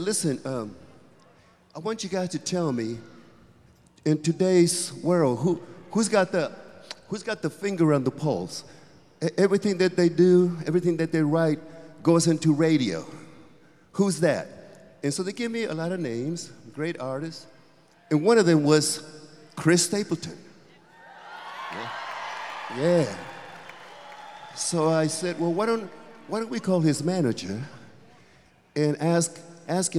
Listen, I want you guys to tell me, in today's world, who's got the finger on the pulse? Everything that they do, everything that they write goes into radio. Who's that? And so they give me a lot of names, great artists, and one of them was Chris Stapleton. Yeah. So I said, well, why don't we call his manager and ask him